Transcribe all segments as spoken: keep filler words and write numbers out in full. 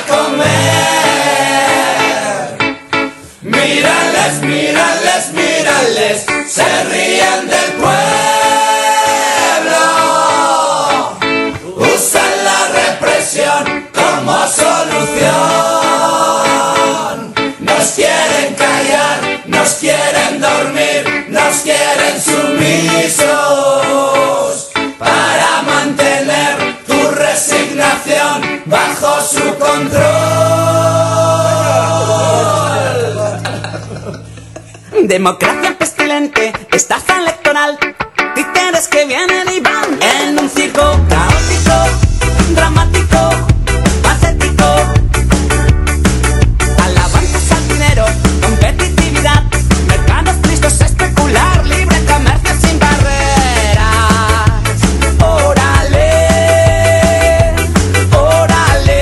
comer. Mírales, mírales, mírales, se ríen del pueblo. Usan la represión como solución. Nos quieren callar, nos quieren dormir, nos quieren sumisos para mantener tu resignación bajo su control. Democracia pestilente, estafa electoral, títeres que vienen y van en un circo caótico, dramático, patético. Alabanzas al dinero, competitividad, mercados listos a especular, libre comercio sin barreras. Órale, órale.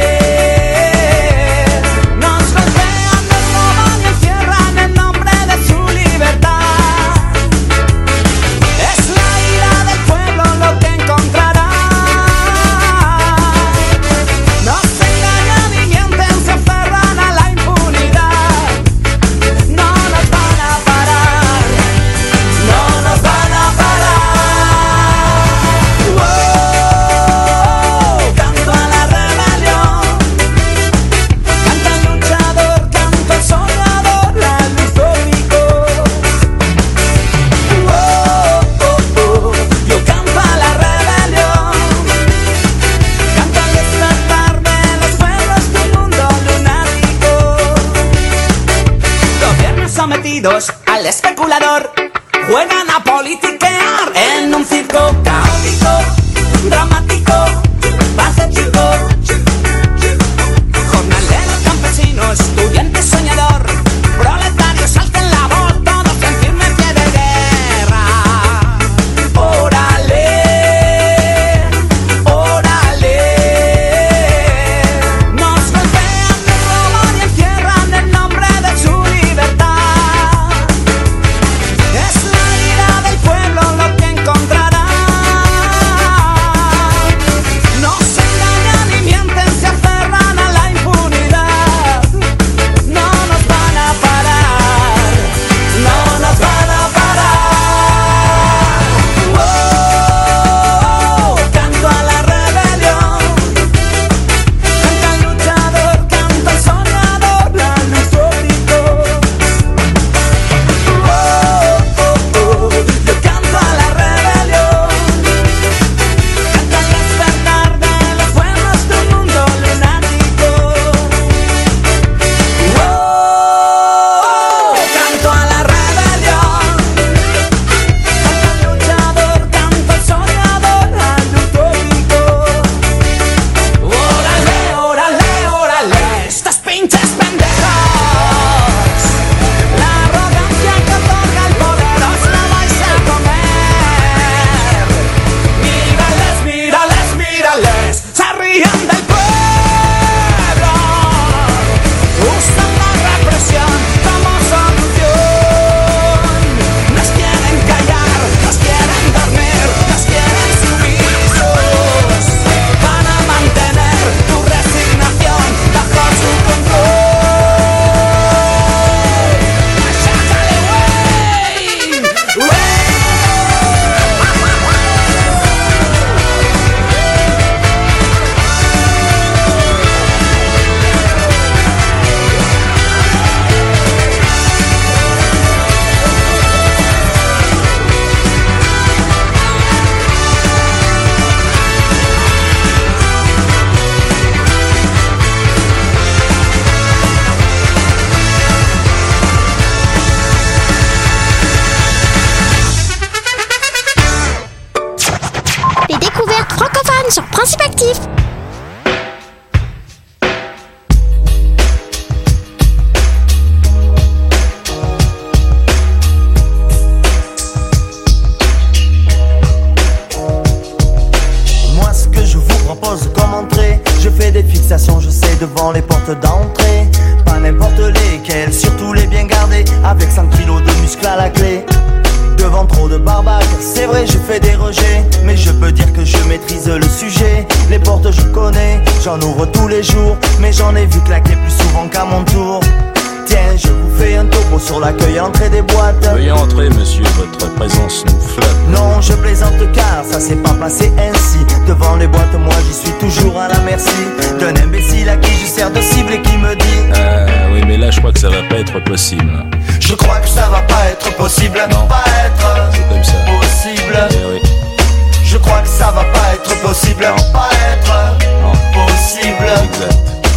Nos golpean, nos roban, nos encierran en nombre de su libertad. Es la ira del pueblo lo que encontrará. No se engañan ni mienten, se aferran a la impunidad. No nos van a parar, no nos van a parar. Wow, canto a la rebelión, canta el luchador, canto el soñador, la luz cómico. Wow, yo canto a la rebelión, canto al despertar de los pueblos de un mundo lunático. Gobiernos sometidos al especulador juegan a politiquear en un circo caótico, dramático, patético. Jornalero, campesino, estudiante, soñador, proletario, salten la voz, todos en firme pie de guerra. Órale, órale. Nos golpean, nos roban y encierran en nombre de su libertad. Es la ira del pueblo lo que encontrará. No se engañan ni mienten, se aferran a la impunidad. No nos van a parar, no nos van a parar. Wow, canto a la rebelión, canta el luchador, canta el soñador, la luz cómico. Wow, yo canto a la rebelión, canta el despertar de los pueblos de un mundo lunático. Wow, canto a la rebelión, canta el luchador, canta el soñador, la luz cómico. Órale, órale, órale, estas pinches pendejos. La arrogancia que otorga el poder os la vais a comer. Mírales, mírales, mírales, se ríen del pueblo. Usan la represión como solución. Nos quieren callar, nos quieren dormir, nos quieren sumisos para mantener tu resignación bajo su control. ¡Sácale, güey! ¡Güey! Les découvertes francophones sur Principe Actif. Moi ce que je vous propose comme entrée, je fais des fixations, je sais, devant les portes d'entrée. Pas n'importe lesquelles, surtout les bien gardées, avec cinq kilos de muscles à la clé. devant trop de barbaques. C'est vrai, je fais des rejets, mais je peux dire que je maîtrise le sujet. Les portes je connais, j'en ouvre tous les jours, mais j'en ai vu claquer plus souvent qu'à mon tour. Tiens, je vous fais un topo sur l'accueil à l'entrée des boîtes. Veuillez entrer, monsieur, votre présence nous flatte. Non, je plaisante car ça s'est pas passé ainsi. Devant les boîtes, moi j'y suis toujours à la merci d'un imbécile à qui je sers de cible et qui me dit Ah oui, mais là je crois que ça va pas être possible. je crois que ça va pas être possible. Non. Pas être C'est comme ça. possible. Eh oui. Je crois que ça va pas être possible. Non. Pas être Non. possible. Exact.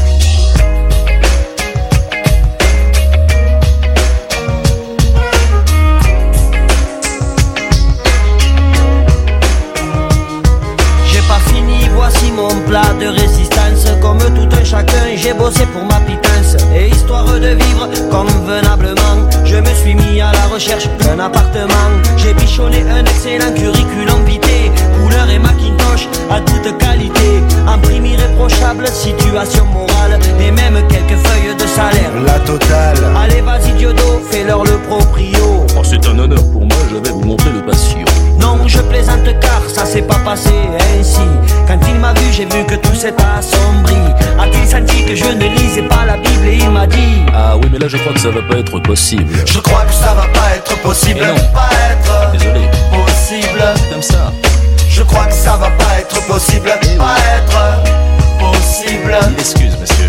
Voici mon plat de résistance. Comme tout un chacun, j'ai bossé pour ma pitance. Et histoire de vivre convenablement, je me suis mis à la recherche d'un appartement. J'ai bichonné un excellent curriculum vitae, couleur et Macintosh à toute qualité. Un prime irréprochable, situation morale et même quelques feuilles de salaire. La totale. Allez vas-y Diodo, fais-leur le proprio. Oh, c'est un honneur pour moi, je vais vous montrer le patio. Non, je plaisante car ça s'est pas passé ainsi. Quand il m'a vu, j'ai vu que tout s'est assombri. A-t-il senti que je ne lisais pas la Bible et il m'a dit Ah oui, mais là je crois que ça va pas être possible. Je crois que ça va pas être possible. Mais non. Pas être Désolé. possible. Comme ça. Je crois que ça va pas être possible. Eh Pas oui. être possible. Excuse, monsieur.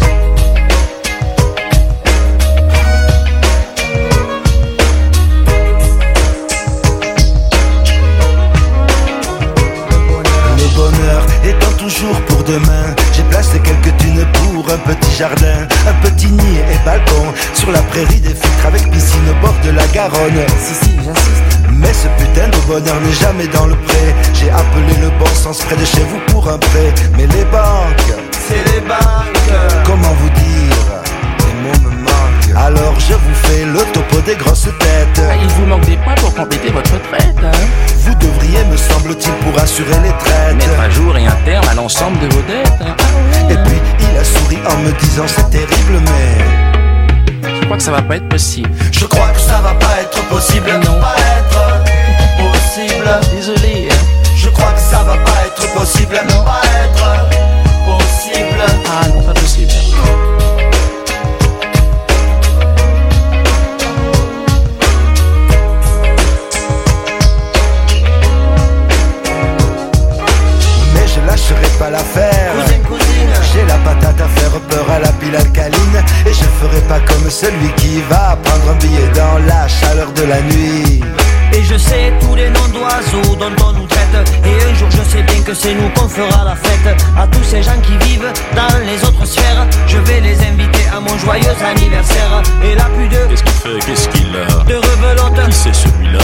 Le bonheur étant toujours pour demain, j'ai placé quelques thunes pour un petit jardin, un petit nid et balcon sur la prairie des filtres avec piscine au bord de la Garonne. Si si, j'insiste. Mais ce putain de bonheur n'est jamais dans le pré. J'ai appelé le bon sens près de chez vous pour un prêt. Mais les banques, c'est les banques. Comment vous dire, les mots me manquent. Alors je vous fais le topo des grosses têtes. Ah, il vous manque des points pour compléter votre retraite, hein. Vous devriez, me semble-t-il, pour assurer les traites. Mettre à jour et un terme à l'ensemble de vos dettes, hein. Ah ouais. Et puis il a souri en me disant c'est terrible mais Je crois que ça va pas être possible. je crois que ça va pas être possible. Non. Pas être possible. Désolé, hein. Je crois que ça va pas être possible. Non. Pas être possible. Ah non, pas possible. Mais je lâcherai pas l'affaire. Cousin, cousine, J'ai la patate à faire peur à la pile alcaline. Et je ferai pas comme celui qui va prendre un billet dans la chaleur de la nuit. et je sais tous les noms d'oiseaux dont on nous traite. Et un jour je sais bien que c'est nous qu'on fera la fête. À tous ces gens qui vivent dans les autres sphères, je vais les inviter à mon joyeux anniversaire. Et là plus de, Qu'est-ce qu'il fait? Qu'est-ce qu'il a? de rebelote. Qui c'est celui-là?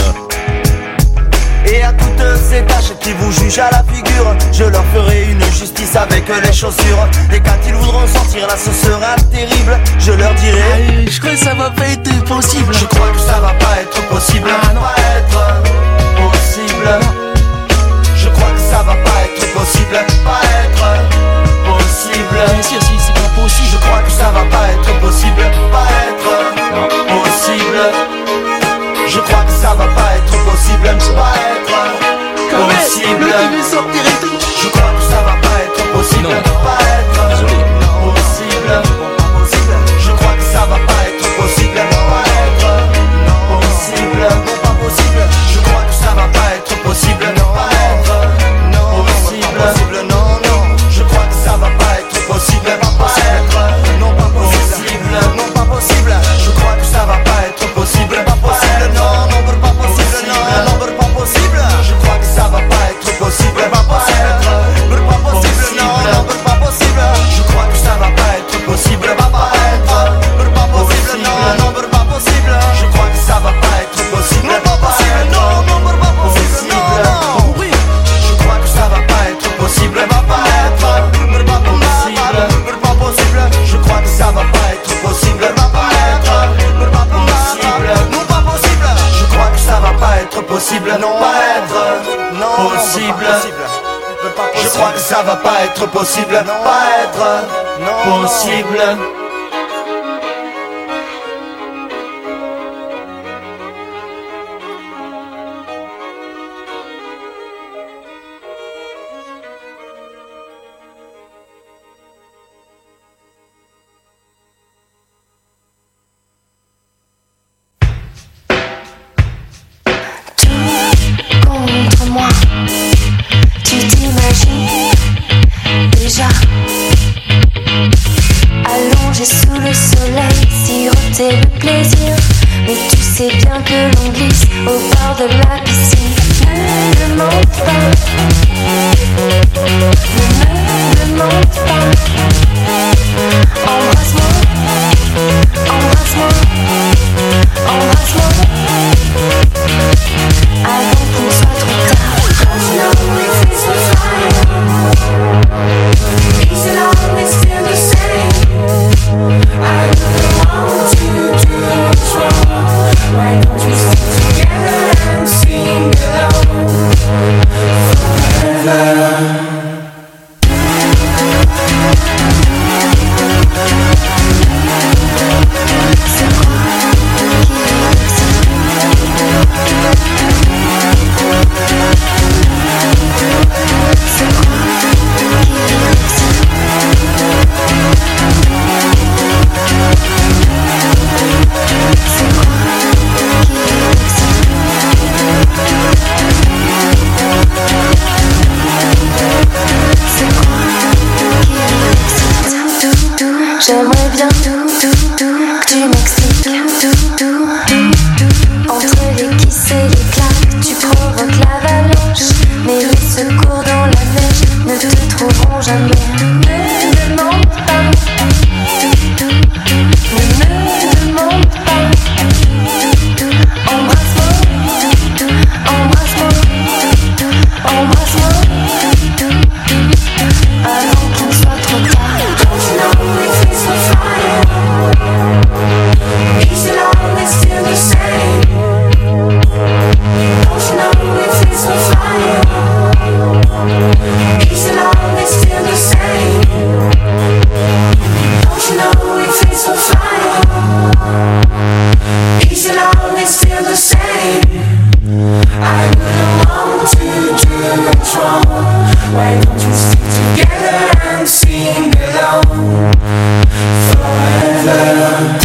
Et à toutes ces tâches qui vous jugent à la figure, je leur ferai une justice avec les chaussures. Et quand ils voudront sortir là ce sera terrible. Je leur dirai Ah, je crois que ça va pas être possible. je crois que ça va pas être possible. Ah, non. Pas être possible. Je crois que ça va pas être possible. Pas être possible. Bien sûr, si c'est pas Je possible. crois que ça va pas être possible. Pas être possible. Je crois que ça va pas être possible. Pas être possible. sortir et tout. Je crois que ça va pas être possible. Non. Pas être Désolé. possible. Je crois que ça va pas être possible. Pas être possible. Pas possible. Je crois que ça va pas être possible. Pas être possible. Non, non. Je crois que ça va pas être possible. Pas être non pas possible. Non pas possible. Je crois que ça va pas être possible. Pas possible. Non, non pas possible. Non, non pas possible. Je crois que ça va pas être possible. Pas possible. Pas possible. Non, non pas possible. Je crois que ça va pas être possible. Pas être pas possible. Non, non pas possible. Je crois que ça va pas être possible. Pas possible. Non, non pas possible. Non, non. Je crois que ça va pas être possible. Pas être pas possible. Pas possible. Je crois que ça va pas être possible. Pas être pas possible. Non pas possible. Je crois que ça va pas être possible. Non pas être non possible. Je crois que ça va pas être possible. Pas être possible. goûter le plaisir. Mais tu sais bien que l'on glisse au bord de la piscine. Ne me demande pas, ne me demande pas. Embrasse-moi, embrasse-moi, embrasse-moi, avant qu'il ne soit trop tard. Don't you know it feels so fine? Is it always still the same? I really want to do what's wrong. Why don't we stick together and sing alone forever? J'aimerais bien que tu m'excites. Entre les kisses et les claques, tu provoques l'avalanche. Mais les secours dans la neige ne te trouveront jamais. Ne me demande pas, ne me demande pas. Embrasse-moi, embrasse-moi, embrasse-moi, avant qu'il ne soit trop tard. Don't you know it feels so fine? Is it always still the same? Don't you know it feels so fine? Is it always still the same? Don't you know it feels so fine? Is it always still the same? I wouldn't want to do what's wrong. Why don't you stick together and sing alone forever?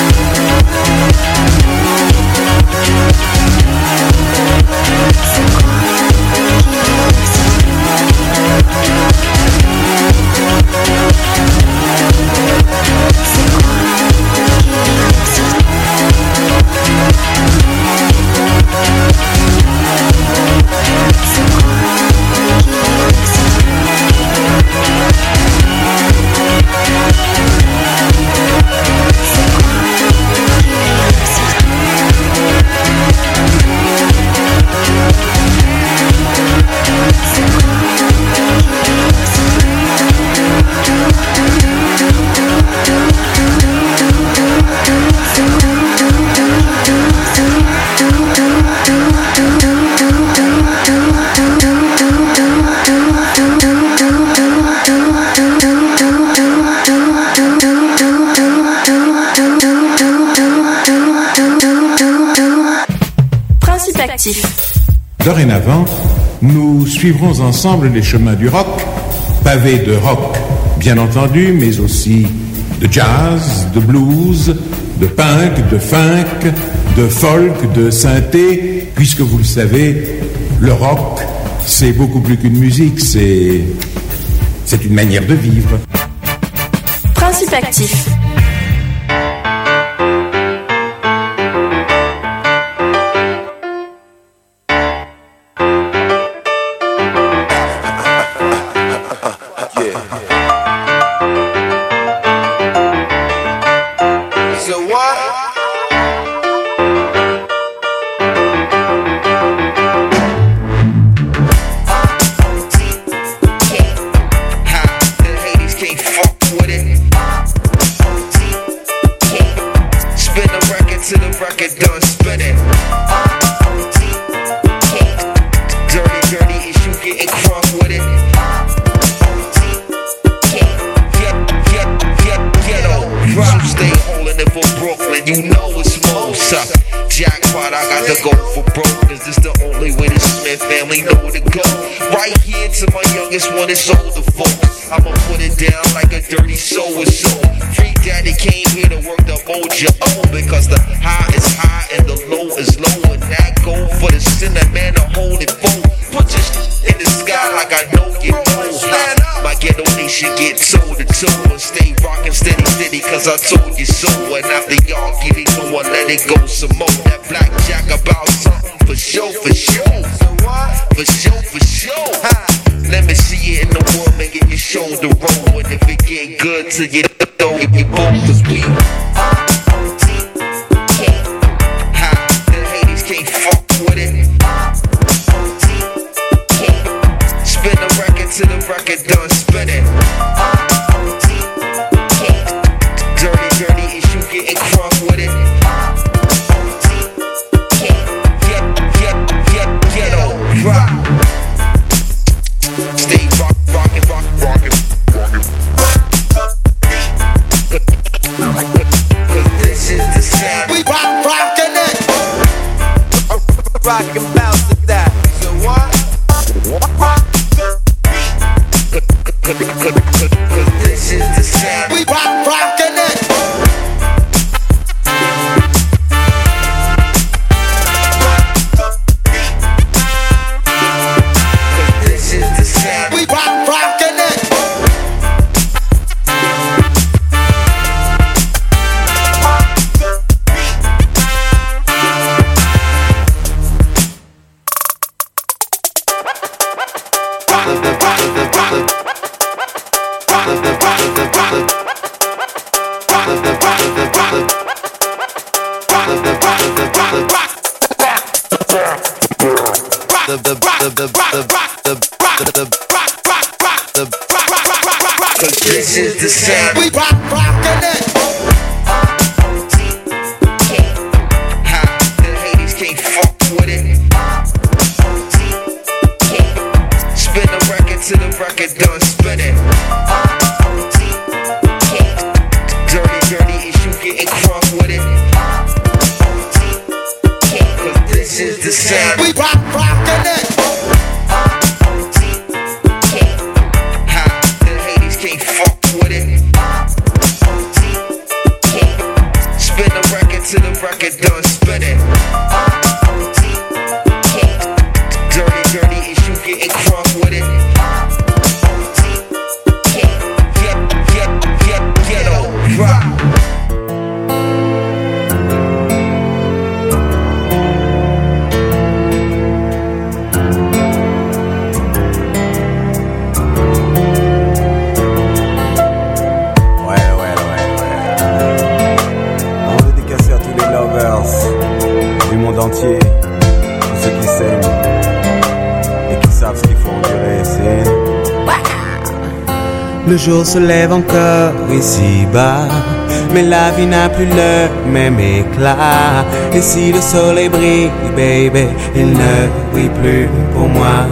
Dorénavant, nous suivrons ensemble les chemins du rock, pavés de rock, bien entendu, mais aussi de jazz, de blues, de punk, de funk, de folk, de synthé, puisque vous le savez, le rock, c'est beaucoup plus qu'une musique, c'est, c'est une manière de vivre. Principe actif. Get toe to toe and stay rockin' steady, steady. cause I told you so. And after y'all get it going, let it go some more. That blackjack about something for sure, for sure. For sure, for sure. Let me see it in the woman, get your shoulder roll. And if it get good to you, don't get your boom, cause we can't fuck with it. Spin the record till the record done spinning. Dirty, dirty issue getting crunk with it. Get, get, get, ghetto rock. Stay rock, rockin', rock, rockin', rockin'. Cause this is the sound. We rock, rockin' it. Rockin' bounce to that. So what? Cause this is the sound. We rock, rockin' it. Cause this is the sound. We rock, rockin' it. Cause this is the sound. We rock, rockin' it. Ha, the haters can't fuck with it. Spin the record till the record done spinning. Dirty, dirty issue getting crunk with it. Cause this is the sound. We rock, rockin' it. Can't fuck with it. Spin the record till the record done spinning. Dirty, dirty issue getting crunk with it. Get, get, get, ghetto rock. Entier, tous ceux qui s'aiment et qui savent ce qu'il faut endurer, c'est le jour se lève encore ici-bas, mais la vie n'a plus le même éclat. Et si le soleil brille, baby, il ne brille plus pour moi.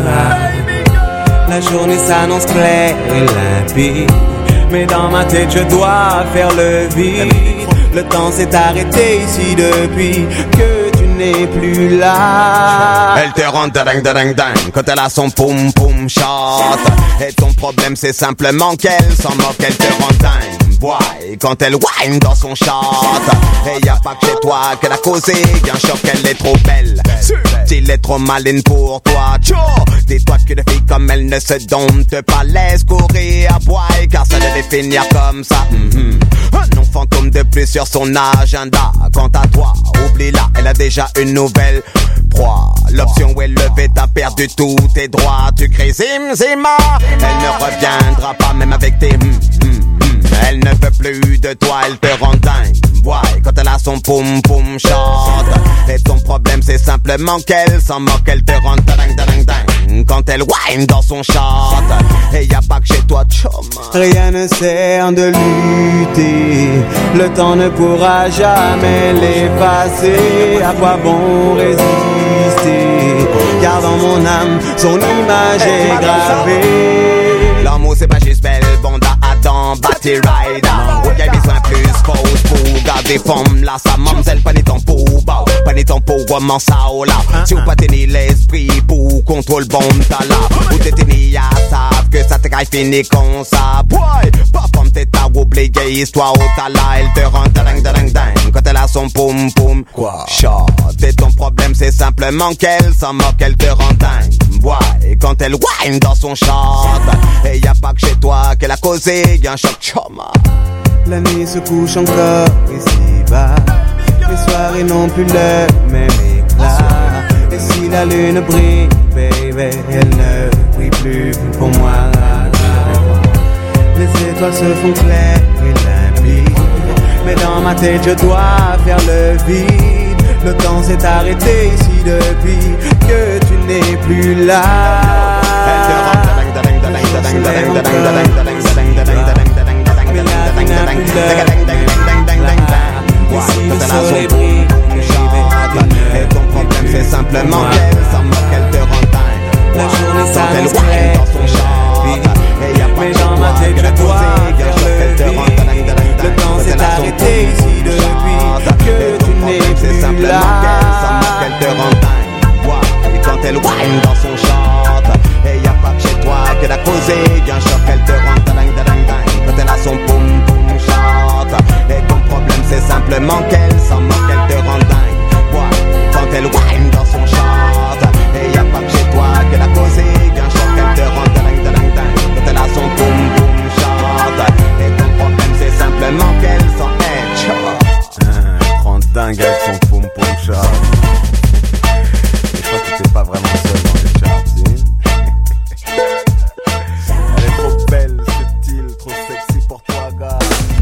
La journée s'annonce claire et limpide, mais dans ma tête je dois faire le vide. Le temps s'est arrêté ici depuis que n'est plus là. Elle te rend dingue dingue dingue quand elle a son poum poum shot. Et ton problème c'est simplement qu'elle s'en moque, elle te rend dingue. Boy, quand elle whine dans son shot. Et y'a pas que chez toi qu'elle a causé un choc, elle est trop belle. Il est trop maline pour toi. Tcho, dis-toi que de filles comme elle ne se domptent pas. Laisse courir à boy, car ça devait finir comme ça. Mm-hmm. Un nom fantôme de plus sur son agenda. Quant à toi, oublie-la, elle a déjà une nouvelle proie. L'option où elle levait, t'as perdu tous tes droits. Tu cries zim zima, elle ne reviendra pas même avec tes hum hum hum. Elle ne veut plus de toi, elle te rend dingue. Ouais, quand elle a son poum poum chante. Et ton problème c'est simplement qu'elle s'en moque, elle te rend dingue dingue dingue. Quand elle whine dans son chante. Et y'a pas que chez toi, chum. Rien ne sert de lutter, le temps ne pourra jamais l'effacer. À quoi bon résister? Car dans mon âme, son image est gravée. L'amour c'est pas juste belle, bonda, Adam, Batty Rider. Où y'a besoin plus fausse pour garder forme. Là, sa mamzelle, pas ni temps pour bao, pas ni temps pour roman ça ou là. Si vous pas tenir l'esprit pour contrôle bon t'as là. Ou t'es tenu à savent que ça te caille fini comme ça. Boy, pas comme t'es à oublier histoire au t'as là. Elle te rend dingue dingue dingue quand elle a son poum poum. Quoi? Shot. Et ton problème c'est simplement qu'elle s'en moque, elle te rend dingue. Boy, et quand elle whine dans son shot. Et y'a pas que chez toi qu'elle a causé, y'a un choc choma. La nuit se couche encore ici-bas. Les soirées n'ont plus le même éclat. Et si la lune brille, baby, elle ne brille plus pour moi. Les étoiles se font claires et limpides, mais dans ma tête je dois faire le vide. Le temps s'est arrêté ici depuis que tu n'es plus là. Ici le soleil brille, et ton problème c'est simplement qu'elle s'en moque, elle te rend dingue. La journée s'arrête dans son chant, et y'a pas mais que dans ma toi tête que la je dois causer, bien faire sûr qu'elle te le rend vide. dingue, dingue, Le temps dingue. s'est C'est arrêté ici depuis que tu n'es c'est plus simplement qu'elle s'en moque, là. elle te rend dingue. Ouais, et quand elle whine dans son chante, et y'a pas que chez toi que la causer, bien sûr qu'elle te rend dingue, dingue, dingue. Quand elle a son poum poum chante, et ton problème c'est simplement qu'elle s'en moque, elle te rend dingue. Ouais, quand elle whine dans son chante, et y'a pas que chez toi que la causer, bien sûr qu'elle te rend dingue, dingue, dingue. Quand elle a son poum poum chante, et ton problème c'est simplement qu'elle s'en est. Rend dingue avec son poum poum chat. Je crois que t'es pas vraiment seul dans les charts, si. Elle est trop belle, subtile, trop sexy pour toi, gars.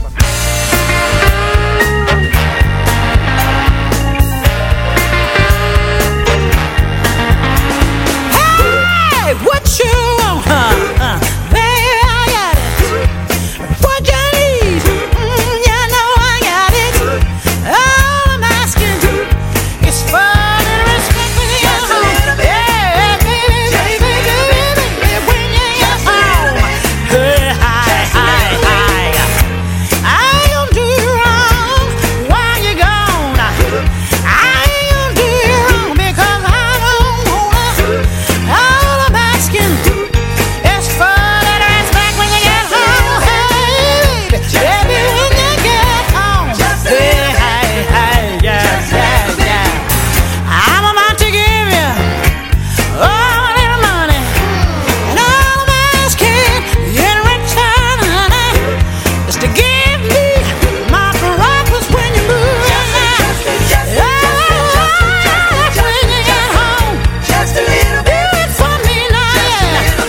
Hey, what you want, huh? Uh, baby, I got it. What you need, mm, you know I got it. All I'm asking is for the respect when you get home. Yeah, baby, baby, baby, baby, when you get home. Hey, hi, hi, hi. I ain't gonna do you wrong while you're gone. I ain't gonna do you wrong because I don't wanna. All I'm asking is for that respect when you get home. Hey, baby, when you get home. Hey, hey, hey, yeah, yeah, yeah. I'm about to give you all a little money, and all I'm asking in return, honey, is to give me my caracas when you move. Yeah, when you get home. Just a little bit. Do it for me now, yeah.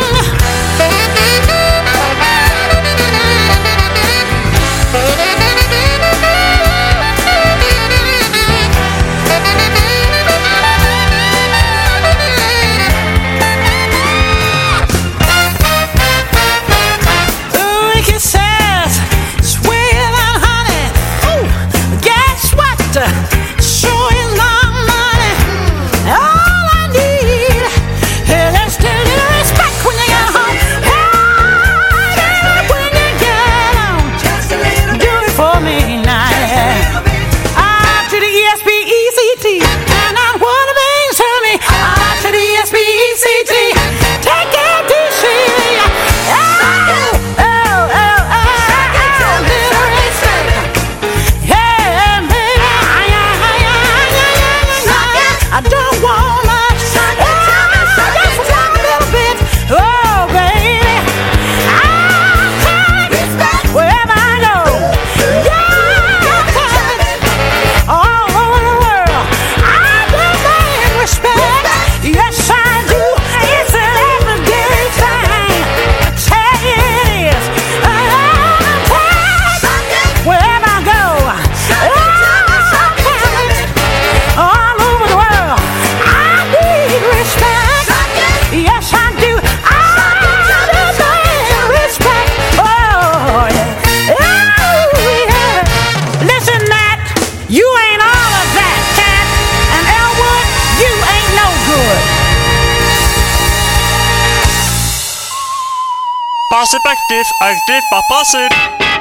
Ooh, it says sweet and honey. Ooh, guess what? Sure is not money. All I need is just a little respect when you get home. Hey, when you get home, just a little. Do it for me now, yeah. I to the E S P E C T, and I wanna bring to me. I to the E S P E C T, take it to see. Oh, oh, oh, oh, oh, little respect. Yeah, baby, yeah, yeah, yeah, yeah, yeah. I don't want much. Oh, just one little bit. Oh, baby, I respect wherever I go. Yeah, all over the world. I demand respect. Yes, I do. It's an everyday thing. I tell you it is. Wherever I go. All over the world. I need respect. Yes, I do. I demand respect. Oh, yeah. Oh, yeah. Listen, Nat, you ain't all of that, cat. And Elwood, you ain't no good. Passive active, active par passive.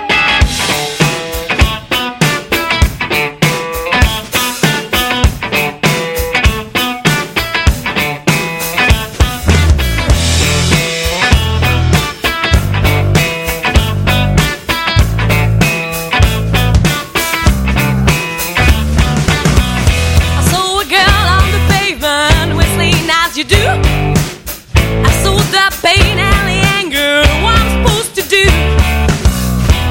I saw a girl on the pavement whistling as you do. I saw the pain and the anger. What I'm supposed to do?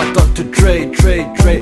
I got to trade, trade, trade.